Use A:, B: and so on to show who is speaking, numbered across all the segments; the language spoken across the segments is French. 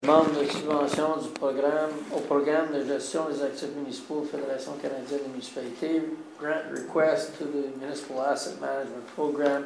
A: Demande de subvention du programme de gestion des actifs municipaux, Fédération canadienne des municipalités. Grant request to the Municipal Asset Management Program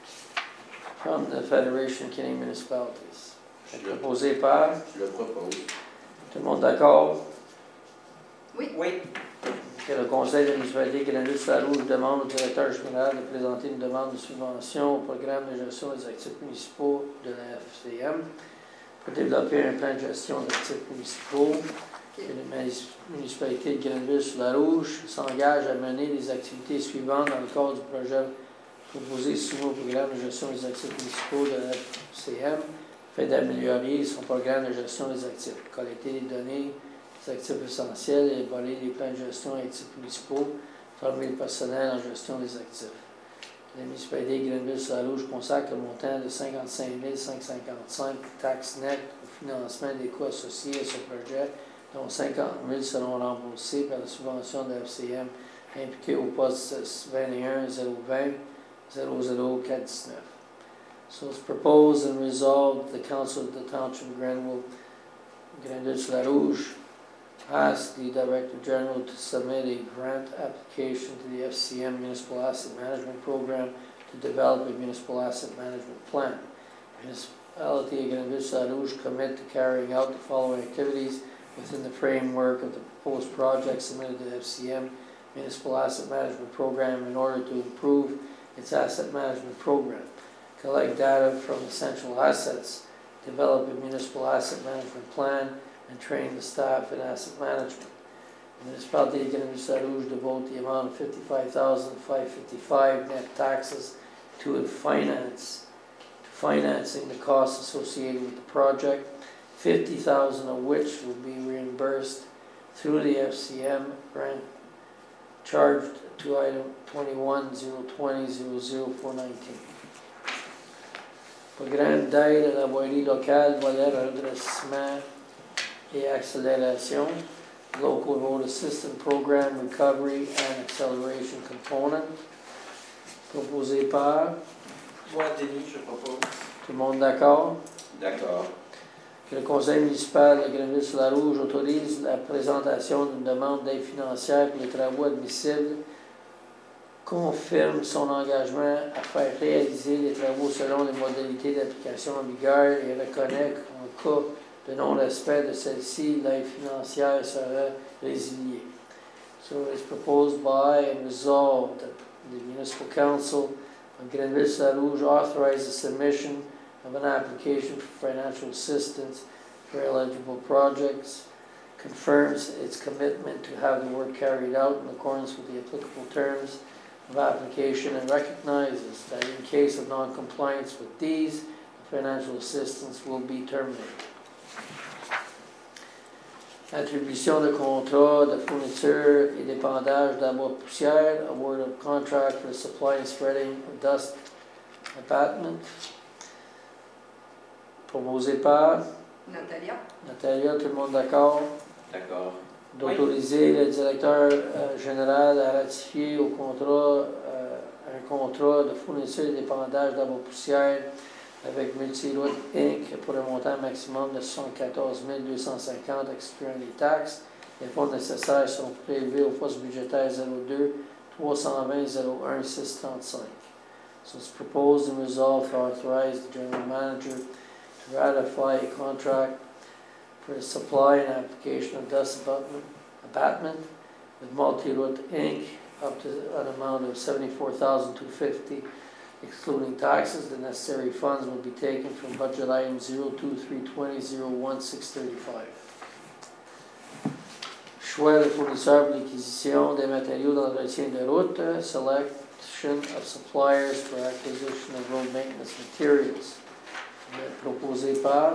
A: from the Federation of Canadian Municipalities. Proposé par?
B: Je le propose.
A: Tout le monde d'accord?
C: Oui.
B: Oui.
A: Que le Conseil de municipalité Grenville-Saint-Loup demande au directeur général de présenter une demande de subvention au programme de gestion des actifs municipaux de la FCM pour développer un plan de gestion d'actifs municipaux. Okay. Et la municipalité de Grenville-sur-la-Rouge s'engage à mener les activités suivantes dans le cadre du projet proposé soumis au programme de gestion des actifs municipaux de la FCM, afin d'améliorer son programme de gestion des actifs, collecter les données des actifs essentiels et évaluer les plans de gestion des actifs municipaux, former le personnel en gestion des actifs. La municipalité de Grenville-sur-la-Rouge consacre le montant de 55 555 taxes nettes au financement des coûts associés à ce projet, dont 50 000 seront remboursés par la subvention de la FCM impliquée au poste 21 020 00419. So it's proposed and resolved the Council of the Township of Grenville-sur-la-Rouge ask the Director General to submit a grant application to the FCM Municipal Asset Management Program to develop a municipal asset management plan. The municipality of Grenville-sur-la-Rouge commit to carrying out the following activities within the framework of the proposed project submitted to the FCM Municipal Asset Management Program in order to improve its asset management program. Collect data from essential assets, develop a municipal asset management plan, and train the staff in asset management. The municipality of Grenville-sur-la-Rouge devote the amount of $55,555 net taxes to financing the costs associated with the project, $50,000 of which will be reimbursed through the FCM grant charged to item 21-020-00419. Programme d'aide à la voirie locale, volet redressement et accélération, Local Road Assistance Program Recovery and Acceleration Component, proposé par?
B: Moi, Denis, je propose.
A: Tout le monde d'accord?
B: D'accord.
A: Que le Conseil municipal de Grenville-sur-la-Rouge autorise la présentation d'une demande d'aide financière pour les travaux admissibles, confirme son engagement à faire réaliser les travaux selon les modalités d'application en vigueur et reconnaît qu'en cas de non-respect de celle-ci, l'aide financière sera résiliée. So it's proposed by and resolved that the Municipal Council of Grenville-sur-la-Rouge authorize the submission of an application for financial assistance for eligible projects, confirms its commitment to have the work carried out in accordance with the applicable terms of application, and recognizes that in case of non-compliance with these, the financial assistance will be terminated. Attribution de contrat de fourniture et d'épandage d'abois poussière, award of contract for the supply and spreading of dust abatement. Proposé par?
C: Natalia.
A: Natalia, tout le monde d'accord?
B: D'accord.
A: D'autoriser le directeur général à ratifier un contrat de fourniture et d'épandage d'abois poussière avec Multiroute Inc. pour un montant maximum de 74 250 excluant les taxes. Les fonds nécessaires seront prélevés au poste budgétaire 02 320 01 635. So it's proposed and resolved to authorize the General Manager to ratify a contract for the supply and application of dust abatement with Multiroute Inc. up to an amount of $74,250, excluding taxes. The necessary funds will be taken from budget item 02-320-01-635. Choix de fournisseur pour l'acquisition des matériaux d'entretien de route. Selection of suppliers for acquisition of road maintenance materials. Proposé par?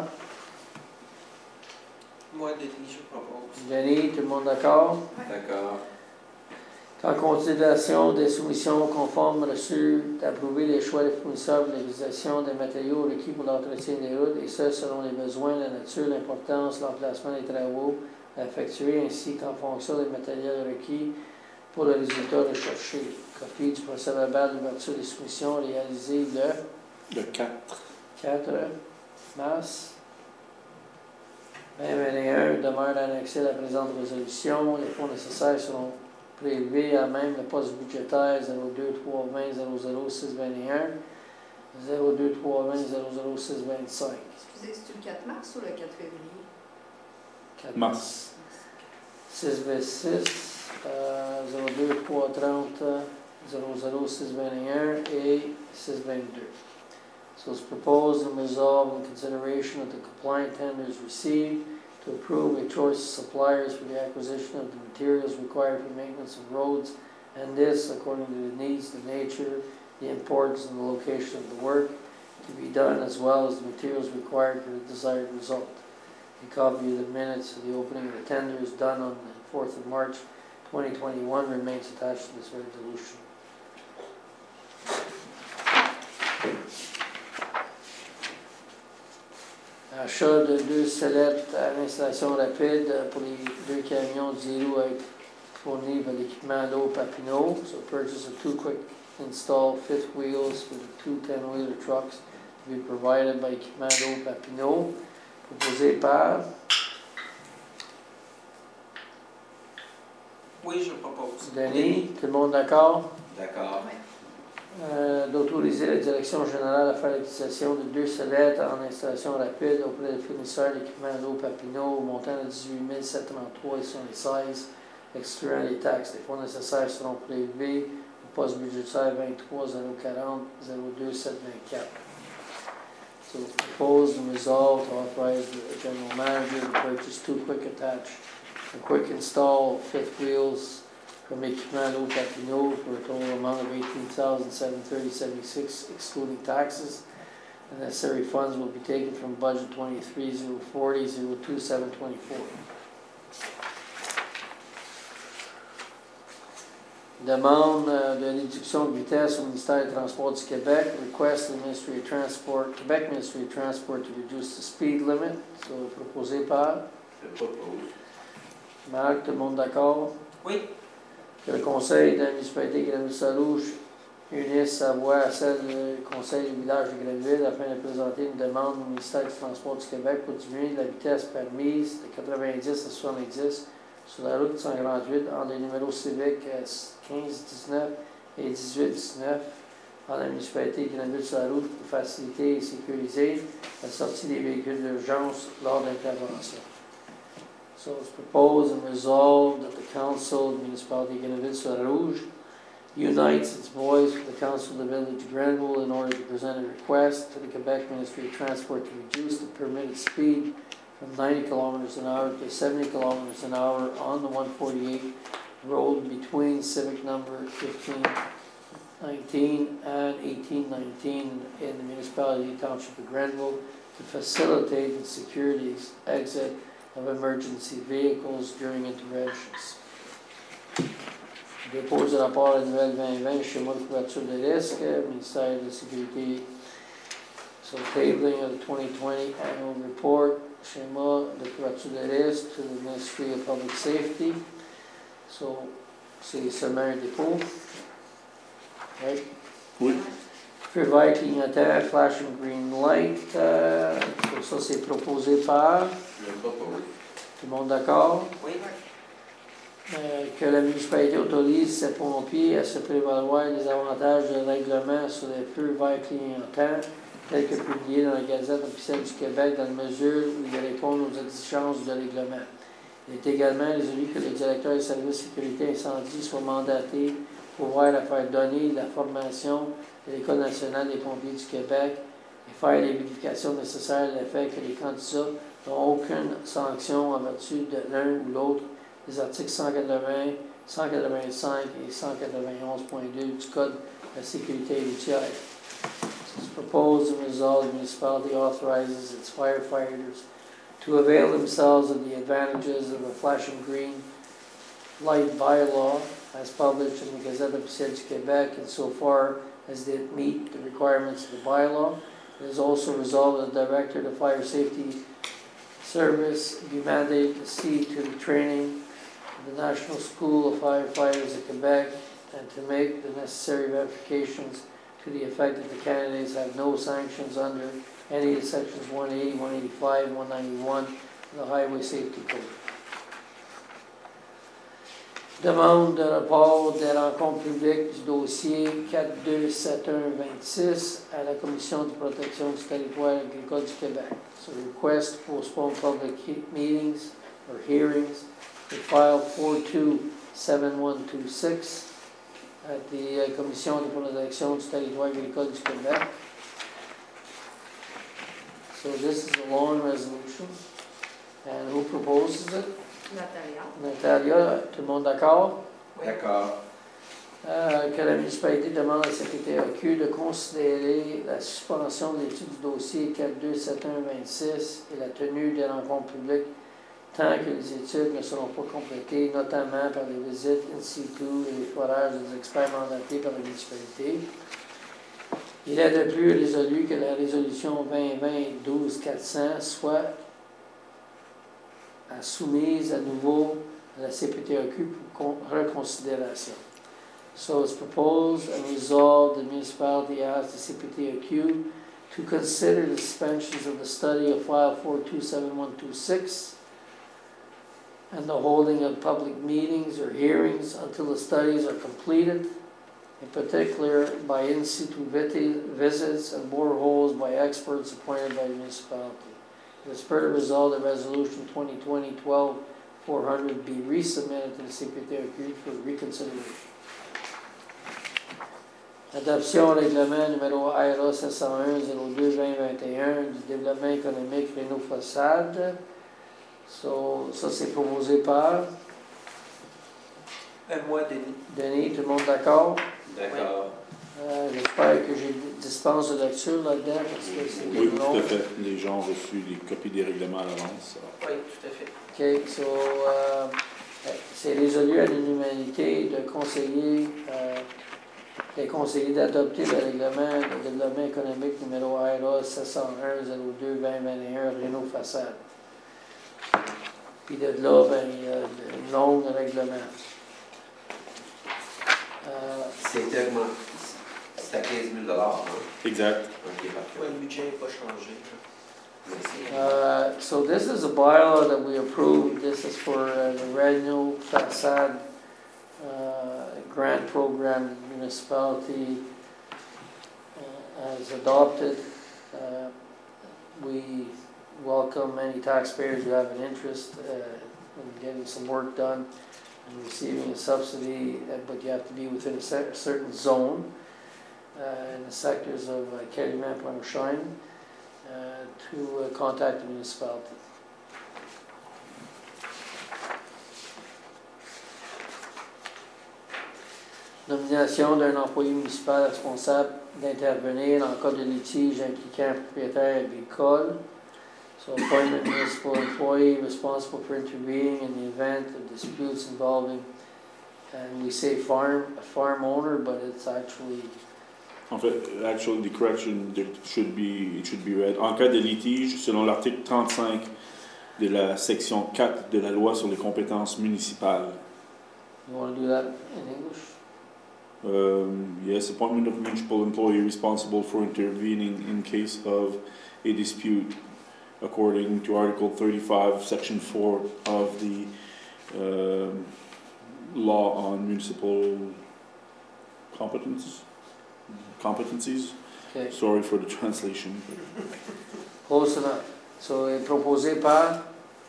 B: Moi, Denis, je propose.
A: Denis, tout le monde d'accord?
B: D'accord.
A: En considération des soumissions conformes reçues, d'approuver les choix des fournisseurs pour l'utilisation des matériaux requis pour l'entretien des routes, et ce, selon les besoins, la nature, l'importance, l'emplacement des travaux à effectuer, ainsi qu'en fonction des matériels requis pour le résultat recherché. Copie du procès-verbal d'ouverture des soumissions réalisé le 4 mars 2021 demeure annexé à la présente résolution. Les fonds nécessaires seront prélevés à même le poste budgétaire 02320 00621 02320 00625.
C: Excusez, c'est le 4 mars ou le 4 février?
A: 4
D: Mars.
A: 6V6 02330 00621 et 622. So it's proposed and resolved in consideration of the compliant tenders received to approve a choice of suppliers for the acquisition of the materials required for maintenance of roads, and this according to the needs, the nature, the importance, and the location of the work to be done, as well as the materials required for the desired result. A copy of the minutes of the opening of the tenders done on the 4th of March 2021 remains attached to this resolution. Achat de 2 sellettes à l'installation rapide pour les 2 camions Zero à être fournis par l'équipement d'eau Papineau. So purchase of 2 quick install fifth wheels for the 2 10-wheeler trucks to be provided by équipement d'eau Papineau. Proposé par
B: Oui, je propose.
A: Denis. Tout le monde d'accord?
B: D'accord.
C: Oui.
A: D'autoriser la direction générale à faire l'utilisation de 2 sellettes en installation rapide auprès des fournisseurs d'équipement d'eau Papineau au montant de 18 733 et 76, excluant les taxes. Les fonds nécessaires seront prélevés au poste budgétaire 23 040 02 724. So it's proposed and resolved to authorize the general manager to purchase 2 quick attach and quick install fifth wheels from Équipement d'eau Papineau for a total amount of $18,730.76 excluding taxes. The necessary funds will be taken from budget 23-040-02-724. Demande de réduction de vitesse au ministère des Transports du Québec. Request the Ministry of Transport, Quebec Ministry of Transport to reduce the speed limit. So proposé par
B: Je propose.
A: Marc, tout le monde d'accord?
B: Oui.
A: Que le Conseil de la municipalité de Grenville-Salouche unisse sa voix à celle du Conseil du village de Grenville afin de présenter une demande au ministère du Transport du Québec pour diminuer la vitesse permise de 90 à 70 sur la route 148 entre les numéros civiques 15-19 et 18-19 dans la municipalité de Grenville-Salouche pour faciliter et sécuriser la sortie des véhicules d'urgence lors d'intervention. So it's proposed and resolved that the Council of the Municipality of Grenville-Salouche unites its voice with the Council of the Village of Grenville in order to present a request to the Quebec Ministry of Transport to reduce the permitted speed from 90 kilometers an hour to 70 kilometers an hour on the 148 road between civic number 1519 and 1819 in the municipality township of Grenville to facilitate and secure the exit of emergency vehicles during interventions. Dépose de rapport annuel 2020, schéma de couverture de risque, ministère de la Sécurité. So tabling of the 2020 annual report, schéma de couverture de risque to the Ministry of Public Safety. So c'est seulement un dépôt. Right?
D: Oui.
A: Feu vert clignotant, flashing green light. Ça c'est proposé par.
B: Je propose.
A: Tout le monde d'accord?
B: Oui.
A: Que la municipalité autorise ses pompiers à se prévaloir des avantages de règlement sur les feux verts clignotants, tels que publiés dans la Gazette officielle du Québec, dans la mesure où ils répondent aux exigences du règlement. Il est également résolu que le directeur des services sécurité incendie soit mandaté pour voir à faire donner la formation de l'École nationale des pompiers du Québec et faire les vérifications nécessaires à l'effet que les candidats n'ont aucune sanction en vertu de l'un ou l'autre des articles 180, 185 et 191.2 du Code de la sécurité routière. It's proposed and resolved the municipality authorizes its firefighters to avail themselves of the advantages of the flashing green light bylaw as published in the Gazette officielle du Québec insofar as they meet the requirements of the bylaw. It is also resolved that the Director of the Fire Safety Service be mandated to see to the training of the National School of Firefighters of Quebec and to make the necessary verifications to the effect that the candidates have no sanctions under any of sections 180, 185, 191, le Highway Safety Code. Demande de report des rencontres publiques du dossier 427126 à la Commission de protection du territoire agricole du Québec. So request to postpone public meetings or hearings to file 427126 at the Commission de protection du territoire agricole du Québec. So this is a long resolution. And who proposes it?
C: Natalia.
A: Natalia, tout le monde d'accord?
B: D'accord.
A: Que la municipalité demande à la CPTAQ de considérer la suspension de l'étude du dossier 427126 et la tenue des rencontres publiques tant que les études ne seront pas complétées, notamment par les visites in situ et les forages des experts mandatés par la municipalité. Il est de plus résolu que la résolution 2020-12-400 soit soumise à nouveau à la CPTAQ pour reconsidération. So it's proposed and resolved the municipality asks the CPTAQ to consider the suspensions of the study of file 427126 and the holding of public meetings or hearings until the studies are completed, in particular by in situ visits and boreholes by experts appointed by the municipality. In the spirit of resolve, the resolution 2020-12-400 be resubmitted to the CPTAQ for reconsideration. Adoption règlement numéro IRA 701-02-2021 du développement économique Renault Façade. So, ça, c'est proposé par
D: Moi, Denis.
A: Denis. Tout le monde d'accord?
B: D'accord.
A: J'espère que j'ai dispense de lecture là-dedans parce que c'est
E: Oui,
A: long.
E: tout à fait. Les gens ont reçu les copies des règlements à l'avance.
D: Oui, tout à fait.
A: OK, so, c'est résolu à l'unanimité de conseiller, des conseillers d'adopter le règlement de développement économique numéro IRA 701-02-2021 Renault Façade. Puis de là, ben, il y a un long règlement.
B: C'était à 15 000 hein?
E: Exact.
B: OK, parfait.
D: Ouais, le budget n'est pas changé.
B: Merci.
A: So this is a bylaw that we approved. This is for the Renault Façade grant program municipality has adopted. We welcome any taxpayers who have an interest in getting some work done and receiving a subsidy, but you have to be within a certain zone in the sectors of Kellyman, Point Shine, to contact the municipality. Nomination d'un employé municipal responsable d'intervenir en cas de litige impliquant un propriétaire agricole. So appointment municipal employee responsible for intervening in the event of disputes involving, and we say a farm owner, but it's actually...
E: En fait, actually, the correction should be read. En cas de litige, selon l'article 35 de la section 4 de la loi sur les compétences municipales.
A: You want to do that in English?
E: Yes, appointment of municipal employee responsible for intervening in case of a dispute, according to Article 35, Section 4 of the law on municipal competencies.
A: Okay.
E: Sorry for the translation.
A: Close enough. So, est proposé par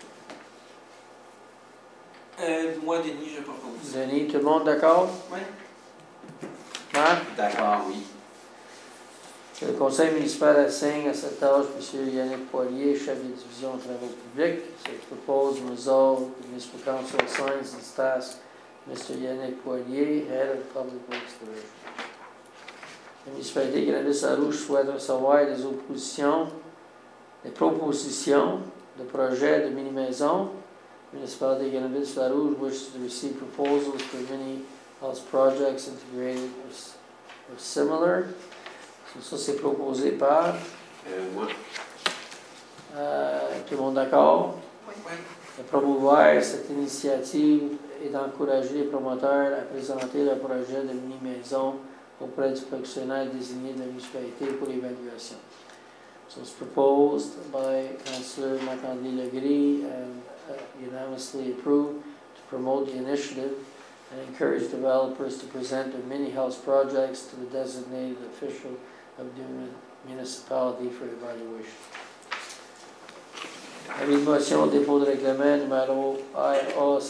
D: Moi, Denis, je propose.
A: Denis. Tout le monde d'accord?
D: Oui.
A: Marc?
B: D'accord, oui.
A: Que le conseil municipal assigne à cette tâche M. Yannick Poirier, chef de division de travaux publics. So it's proposed and resolved the municipal council assigns this task Mr. Yannick Poirier, head of public works division. La municipalité Granville-Saint-Rouge souhaite recevoir des propositions de projets de mini-maisons. La municipalité Granville-Saint-Rouge wishes to receive proposals for mini-house projects integrated or similar. So, ça, c'est proposé par...
B: Moi.
A: tout le monde d'accord?
C: Oui.
A: De promouvoir cette initiative et d'encourager les promoteurs à présenter leur projet de mini-maison auprès du fonctionnaire désigné de la municipalité pour l'évaluation. So it's proposed by Councillor Marc-André Legris and unanimously approved to promote the initiative and encourage developers to present their mini house projects to the designated official of the municipality for evaluation. Avis de motion, dépôt de règlement numéro RA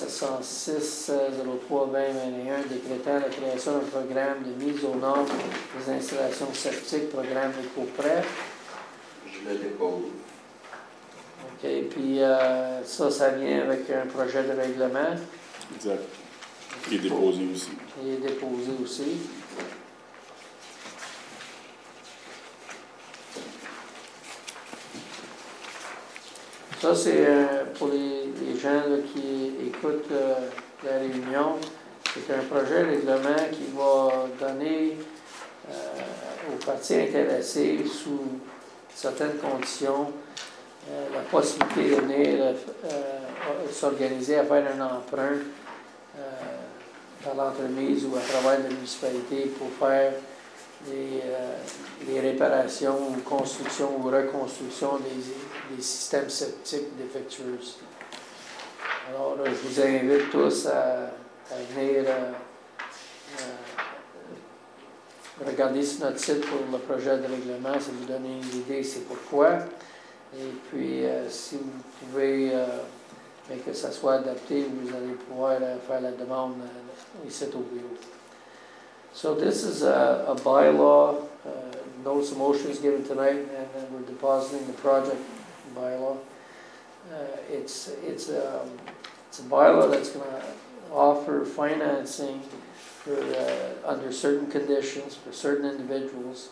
A: 706-03-2021 décrétant la création d'un programme de mise aux normes des installations septiques, programme EcoPrep.
B: Je le dépose.
A: OK, puis ça vient avec un projet de règlement.
E: Exact. Qui est déposé aussi.
A: Il est déposé aussi. Ça, c'est pour les gens là, qui écoutent la réunion. C'est un projet de règlement qui va donner aux parties intéressées, sous certaines conditions, la possibilité de venir s'organiser à faire un emprunt par l'entremise ou à travers la municipalité pour faire des réparations ou construction ou reconstruction des systèmes septiques défectueux. Alors, je vous invite tous à venir regarder sur notre site pour le projet de règlement, ça vous donne une idée, c'est pourquoi. Et puis, si vous pouvez, que ça soit adapté, vous allez pouvoir faire la demande ici au bureau. So this is a bylaw. Notice of motion is given tonight, and then we're depositing the project bylaw. It's a bylaw that's going to offer financing for under certain conditions for certain individuals.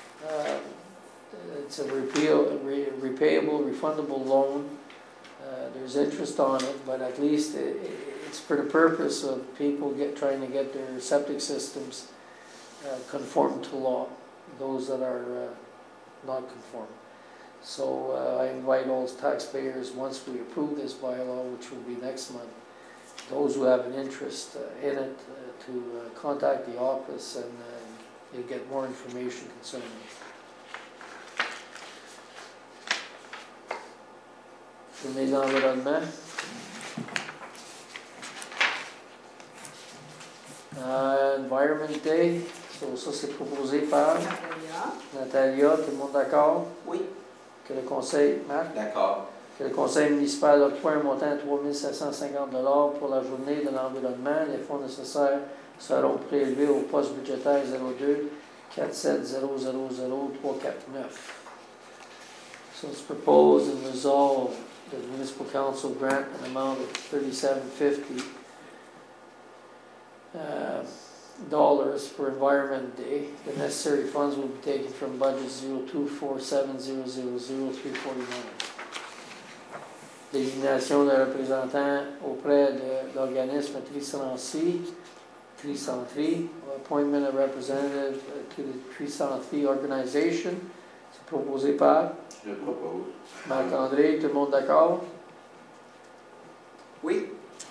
A: It's a repayable, refundable loan. There's interest on it, but at least it's for the purpose of people trying to get their septic systems conform to law, those that are not conform. So I invite all taxpayers, once we approve this bylaw, which will be next month, those who have an interest in it to contact the office, and you'll get more information concerning it. Journée de l'environnement. Environment Day, so, ça c'est proposé par Natalia, tout le monde d'accord?
D: Oui.
A: Que le conseil, Marc?
B: D'accord.
A: Que le conseil municipal octroie un montant de 3 750 $, pour la journée de l'environnement. Les fonds nécessaires seront prélevés au poste budgétaire 02 47 000 349. So it's proposed and resolved that the municipal council grant an amount of $37.50 for Environment Day. The necessary funds will be taken from budget 0247000349. Désignation d'un représentant auprès de l'organisme Tricentree, appointment of representative to the Tricentree organization. C'est proposé par
B: Je le propose.
A: Marc-André, tout le monde d'accord?
D: Oui.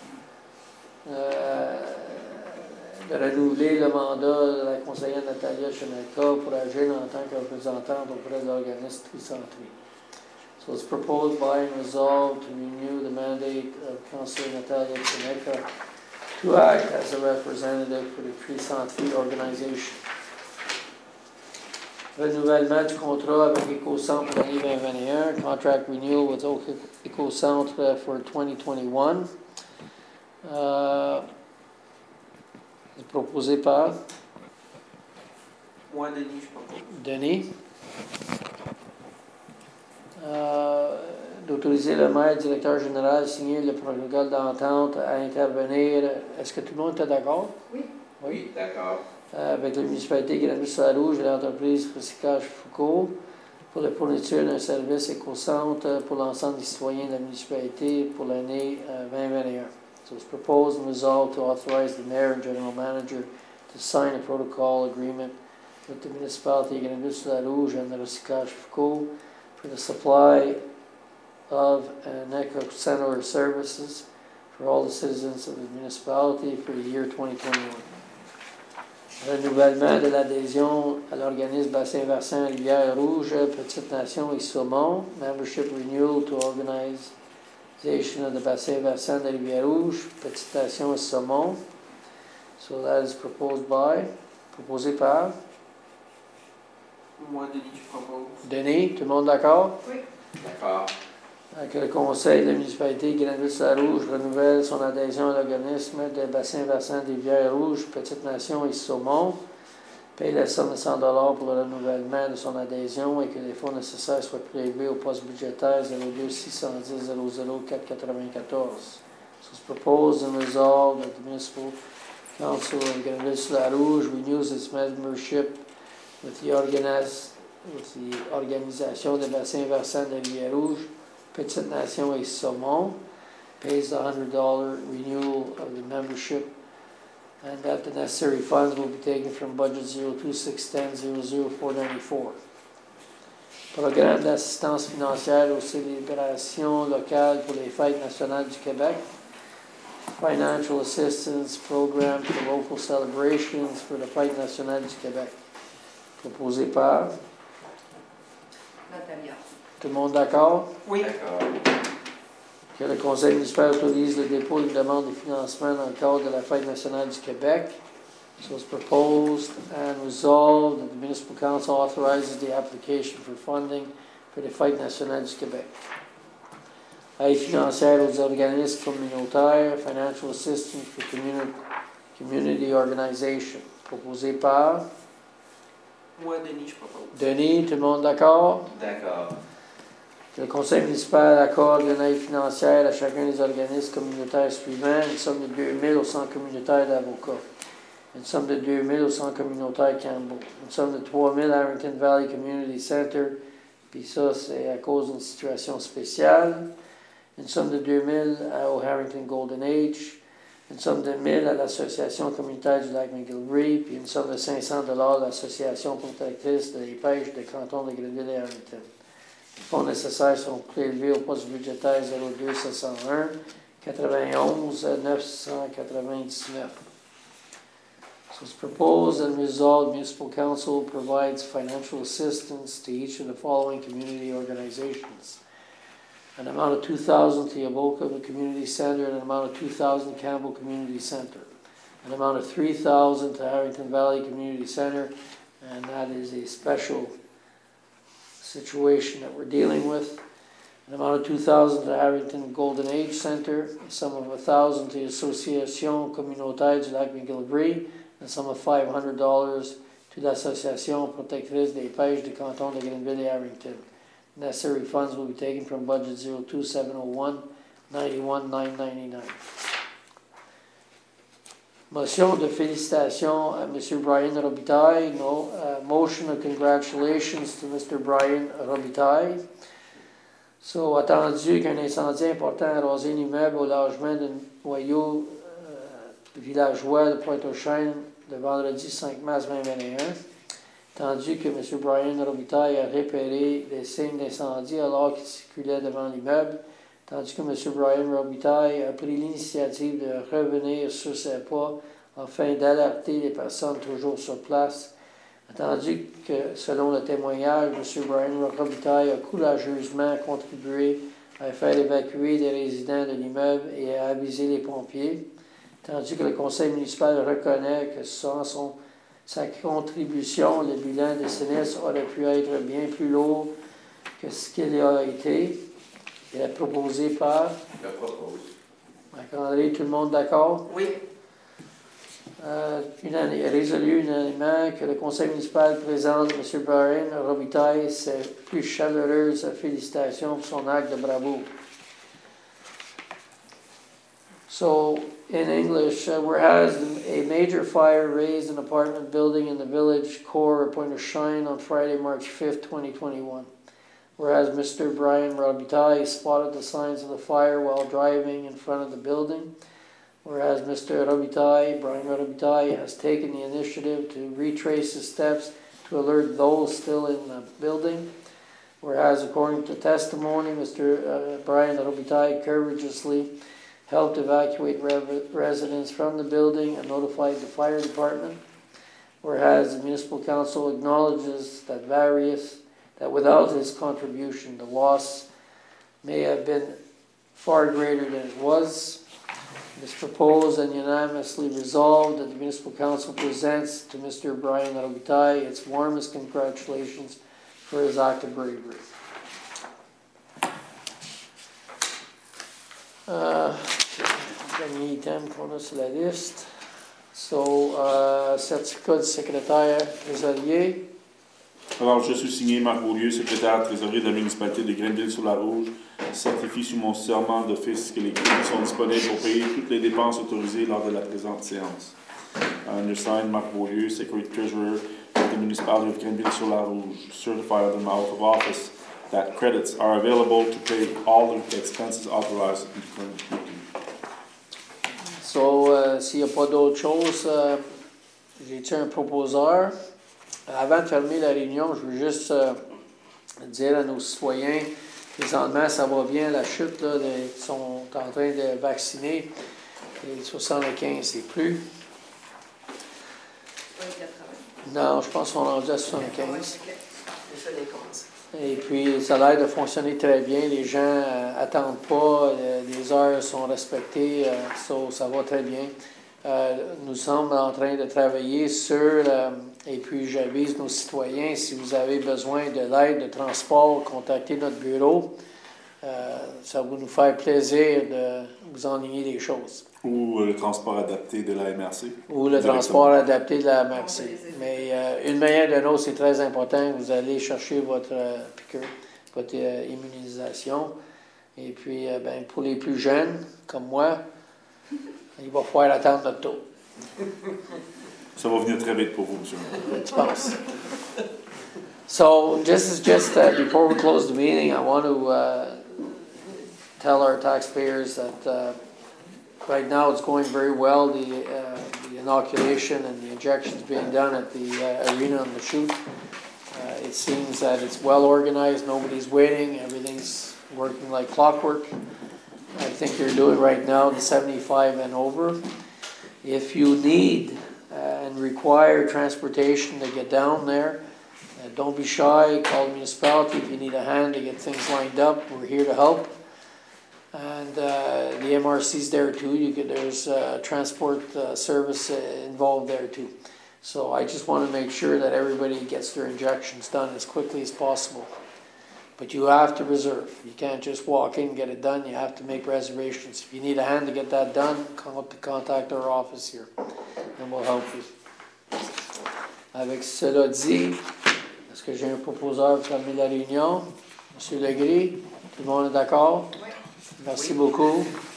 A: De renouveler le mandat de la conseillère Natalia Chenelka pour agir en tant que représentante auprès de l'organisme Tricentree. So it's proposed by and resolved to renew the mandate of Councillor Natalia Chenelka to act as a representative for the Tricentree organization. Renouvellement du contrat avec EcoCentre pour l'année 2021, contract renewal with EcoCentre for 2021. C'est proposé par
D: Moi, Denis, je propose.
A: Denis. D'autoriser le maire, directeur général, signer le protocole d'entente à intervenir. Est-ce que tout le monde est d'accord?
C: Oui.
B: Oui, d'accord.
A: Avec la municipalité Granby-Saint-Rouge et l'entreprise Recyclage Foucault pour la fourniture d'un service éco-centre pour l'ensemble des citoyens de la municipalité pour l'année 2021. So it's proposed and resolved to authorize the mayor and general manager to sign a protocol agreement with the municipality Granby-Saint-Rouge and the Recyclage Foucault for the supply of an eco-center services for all the citizens of the municipality for the year 2021. Renouvellement de l'adhésion à l'organisme Bassin Versant Rivière-Rouge, Petite Nation et Saumon. Membership renewal to organization of the Bassin Versant de Rivière-Rouge, Petite Nation et Saumon. So that is proposé par
D: Moi, Denis, je propose.
A: Denis. Tout le monde d'accord?
C: Oui.
B: D'accord.
A: Que le Conseil de la municipalité Granville-Rouge renouvelle son adhésion à l'organisme des bassins versants des Rivières-Rouges, Petite Nation et Saumon, paye la somme de 100 $ pour le renouvellement de son adhésion et que les fonds nécessaires soient prélevés au poste budgétaire 02 610 00 494. So it's proposed and resolved that the Municipal Council of Granville-Rouge renews its membership with the organisation des bassins versants des Rivières-Rouges, Petite Nation et Saumon, pays the $100 renewal of the membership, and that the necessary funds will be taken from budget 0261000494. Programme d'assistance financière aux célébrations locales pour les fêtes nationales du Québec. Financial Assistance Program for Local Celebrations for the Fête nationale du Québec. Proposé par...
C: Natalia.
A: Tout le monde d'accord?
D: Oui.
B: D'accord.
A: Que le Conseil municipal autorise le dépôt d'une demande de financement dans le cadre de la Fête nationale du Québec. So it's proposed and resolved that the Municipal Council authorizes the application for funding for the Fête nationale du Québec. Aide financière aux organismes communautaires, Financial Assistance for Community Organization. Proposé par
D: Moi, Denis, je propose.
A: Denis. Tout le monde d'accord?
B: D'accord.
A: Que le Conseil municipal accorde une aide financière à chacun des organismes communautaires suivants, une somme de 2 000 au Centre communautaire d'avocats, une somme de 2 000 au Centre communautaire Campbell, une somme de 3 000 à Harrington Valley Community Center, puis ça, c'est à cause d'une situation spéciale, une somme de 2 000 au Harrington Golden Age, une somme de 1 000 à l'Association communautaire du lac McGillivray, puis une somme de 500 $ à l'Association protectrice des pêches de canton de Grenville et Harrington. Les fonds nécessaires sont prélevés au poste budgétaire 02 701 91 999. So it's proposed and resolved, Municipal Council provides financial assistance to each of the following community organizations. An amount of $2,000 to Yaboka Community Center and an amount of $2,000 to Campbell Community Center. An amount of $3,000 to Harrington Valley Community Center, and that is a special situation that we're dealing with. An amount of $2,000 to Harrington Golden Age Center, a sum of $1,000 to the Association Communautaire du Lac McGillivray, and a sum of $500 to l'Association protectrice des pêches du canton de Grenville et Harrington. Necessary funds will be taken from budget 02701 91,999. Motion de félicitations à M. Brian Robitaille. Motion of congratulations to Mr. Brian Robitaille. So, attendu qu'un incendie important a rasé l'immeuble au logement d'un noyau villageois de Pointe-aux-Chênes le vendredi 5 mars 2021. Tandis que M. Brian Robitaille a repéré les signes d'incendie alors qu'il circulait devant l'immeuble, tandis que M. Brian Robitaille a pris l'initiative de revenir sur ses pas afin d'alerter les personnes toujours sur place, tandis que, selon le témoignage, M. Brian Robitaille a courageusement contribué à faire évacuer les résidents de l'immeuble et à aviser les pompiers, tandis que le conseil municipal reconnaît que sans sa contribution, le bilan des sinistres aurait pu être bien plus lourd que ce qu'il a été. Il est proposé par
B: Je le propose.
A: Marc-André. Tout le monde d'accord?
D: Oui.
A: Résolu unanimement que le conseil municipal présente M. Brian Robitaille ses plus chaleureuses félicitations pour son acte de bravoure. So, in English, whereas a major fire razed an apartment building in the village core of Pointe-aux-Chênes on Friday, March 5th, 2021. Whereas Mr. Brian Robitaille spotted the signs of the fire while driving in front of the building. Whereas Mr. Brian Robitaille, has taken the initiative to retrace his steps to alert those still in the building. Whereas according to testimony, Mr. Brian Robitaille courageously helped evacuate residents from the building and notified the fire department. whereas the municipal council acknowledges that without his contribution, the loss may have been far greater than it was. It is proposed and unanimously resolved that the municipal council presents to Mr. Brian Robitaille its warmest congratulations for his act of bravery. Dernier item qu'on a sur la liste. Certificat du secrétaire trésorier.
E: Alors, je suis signé Marc Beaulieu, secrétaire trésorier de la municipalité de Grenville-sur-la-Rouge, certifie sous mon serment d'office que les crédits sont disponibles pour payer toutes les dépenses autorisées lors de la présente séance. I undersigned Marc Beaulieu, Secretary Treasurer of the Municipality of Grenville-sur-la-Rouge, certify under my oath of office that credits are available to pay all the expenses authorized in the current meeting.
A: S'il n'y a pas d'autre chose, j'ai-tu un proposeur? Avant de fermer la réunion, je veux juste dire à nos citoyens, présentement, ça va bien, la chute, là, ils sont en train de vacciner, les 75 et plus. Non, je pense qu'on est rendu à 75. Et puis, ça a l'air de fonctionner très bien. Les gens n'attendent pas, les heures sont respectées, ça va très bien. Nous sommes en train de travailler sur, et puis j'avise nos citoyens, si vous avez besoin de l'aide de transport, contactez notre bureau. Ça va nous faire plaisir de vous enligner des choses.
E: Ou le transport adapté de la MRC.
A: Ou le transport adapté de la MRC. Mais une manière ou d'une autre, c'est très important. Vous allez chercher votre piqûre, votre immunisation. Et puis, pour les plus jeunes, comme moi, il va falloir attendre notre tour.
E: Ça va venir très vite pour vous, monsieur.
A: Tu penses? So, just before we close the meeting, I want to tell our taxpayers that right now it's going very well. The inoculation and the injections being done at the arena on the chute. It seems that it's well organized. Nobody's waiting. Everything's working like clockwork. I think they're doing right now the 75 and over. If you need and require transportation to get down there, don't be shy. Call the municipality if you need a hand to get things lined up. We're here to help. And the MRC's there too. There's transport service involved there too. So I just want to make sure that everybody gets their injections done as quickly as possible. But you have to reserve. You can't just walk in and get it done. You have to make reservations. If you need a hand to get that done, contact our office here, and we'll help you. Avec cela dit, est-ce que j'ai un proposeur pour fermer la réunion? Monsieur Legris, tout le monde est d'accord?
C: Oui.
A: Merci beaucoup.